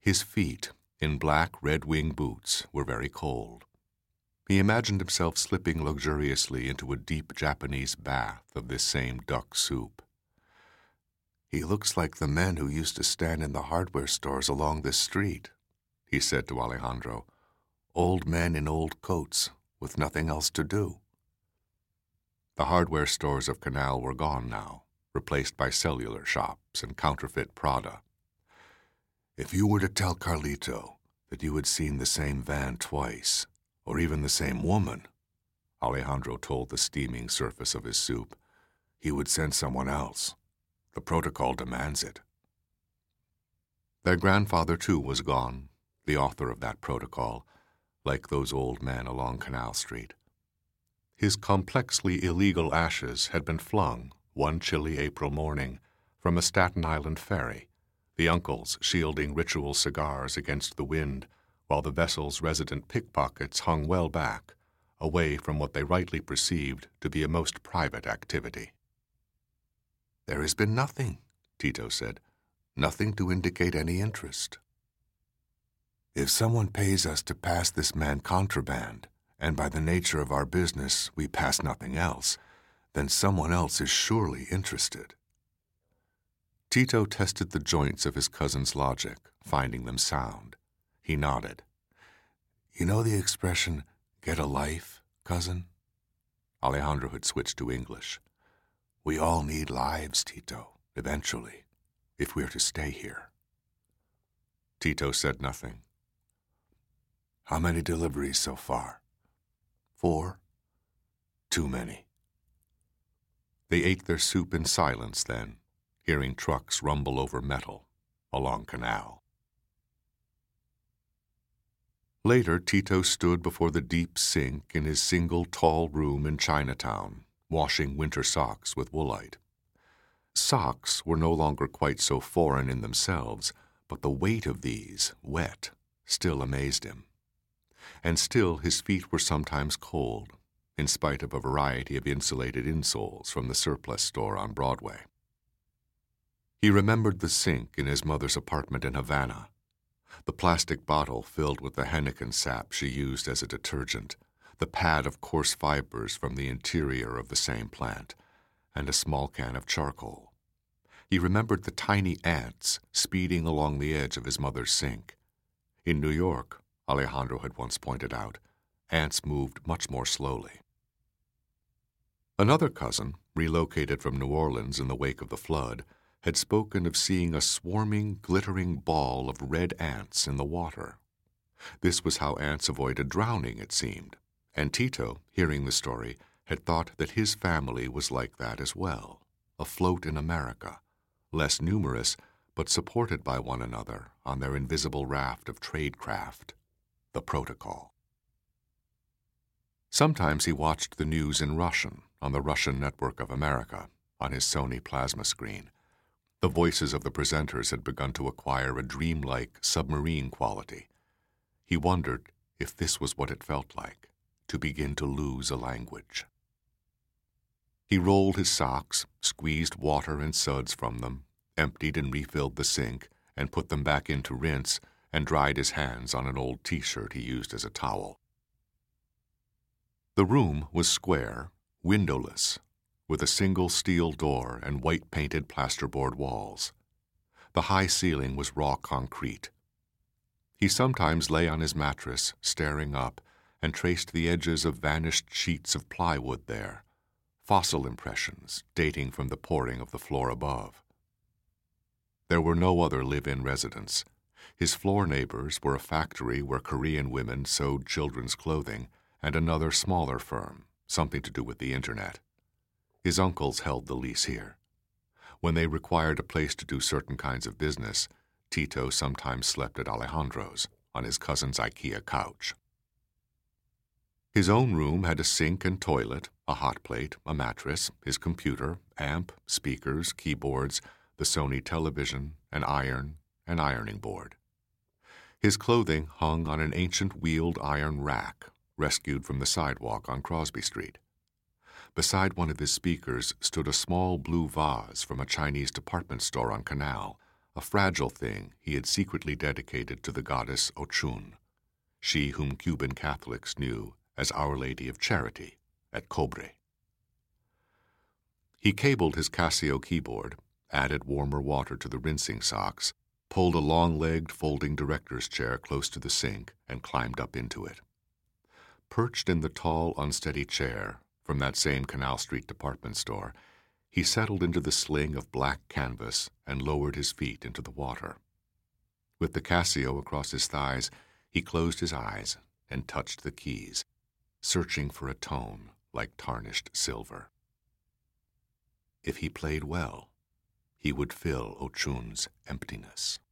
His feet, in black Red Wing boots, were very cold. He imagined himself slipping luxuriously into a deep Japanese bath of this same duck soup. "He looks like the men who used to stand in the hardware stores along this street," he said to Alejandro. "Old men in old coats, with nothing else to do." The hardware stores of Canal were gone now, replaced by cellular shops and counterfeit Prada. "If you were to tell Carlito that you had seen the same van twice, or even the same woman," Alejandro told the steaming surface of his soup, "he would send someone else. The protocol demands it." Their grandfather, too, was gone, the author of that protocol, like those old men along Canal Street. His complexly illegal ashes had been flung, one chilly April morning, from a Staten Island ferry, the uncles shielding ritual cigars against the wind, while the vessel's resident pickpockets hung well back, away from what they rightly perceived to be a most private activity. "There has been nothing," Tito said, "nothing to indicate any interest. If someone pays us to pass this man contraband, and by the nature of our business we pass nothing else, then someone else is surely interested." Tito tested the joints of his cousin's logic, finding them sound. He nodded. "You know the expression, 'get a life,' cousin?" Alejandro had switched to English. "We all need lives, Tito, eventually, if we're to stay here." Tito said nothing. "How many deliveries so far?" 4. Too many." They ate their soup in silence then, hearing trucks rumble over metal along Canal. Later, Tito stood before the deep sink in his single tall room in Chinatown, washing winter socks with woolite. Socks were no longer quite so foreign in themselves, but the weight of these, wet, still amazed him. And still his feet were sometimes cold, in spite of a variety of insulated insoles from the surplus store on Broadway. He remembered the sink in his mother's apartment in Havana, the plastic bottle filled with the henequen sap she used as a detergent, the pad of coarse fibers from the interior of the same plant, and a small can of charcoal. He remembered the tiny ants speeding along the edge of his mother's sink. In New York, Alejandro had once pointed out, ants moved much more slowly. Another cousin, relocated from New Orleans in the wake of the flood, had spoken of seeing a swarming, glittering ball of red ants in the water. This was how ants avoided drowning, it seemed, and Tito, hearing the story, had thought that his family was like that as well, afloat in America, less numerous, but supported by one another on their invisible raft of tradecraft, the protocol. Sometimes he watched the news in Russian on the Russian Network of America on his Sony plasma screen. The voices of the presenters had begun to acquire a dreamlike, submarine quality. He wondered if this was what it felt like, to begin to lose a language. He rolled his socks, squeezed water and suds from them, emptied and refilled the sink, and put them back in to rinse, and dried his hands on an old T-shirt he used as a towel. The room was square, windowless, with a single steel door and white-painted plasterboard walls. The high ceiling was raw concrete. He sometimes lay on his mattress, staring up, and traced the edges of vanished sheets of plywood there, fossil impressions dating from the pouring of the floor above. There were no other live-in residents. His floor neighbors were a factory where Korean women sewed children's clothing, and another smaller firm, something to do with the internet. His uncles held the lease here. When they required a place to do certain kinds of business, Tito sometimes slept at Alejandro's, on his cousin's IKEA couch. His own room had a sink and toilet, a hot plate, a mattress, his computer, amp, speakers, keyboards, the Sony television, an ironing board. His clothing hung on an ancient wheeled iron rack, rescued from the sidewalk on Crosby Street. Beside one of his speakers stood a small blue vase from a Chinese department store on Canal, a fragile thing he had secretly dedicated to the goddess Ochun, she whom Cuban Catholics knew as Our Lady of Charity at Cobre. He cabled his Casio keyboard, added warmer water to the rinsing socks, pulled a long-legged folding director's chair close to the sink, and climbed up into it. Perched in the tall, unsteady chair from that same Canal Street department store, he settled into the sling of black canvas and lowered his feet into the water. With the Casio across his thighs, he closed his eyes and touched the keys, searching for a tone like tarnished silver. If he played well, he would fill Ochun's emptiness.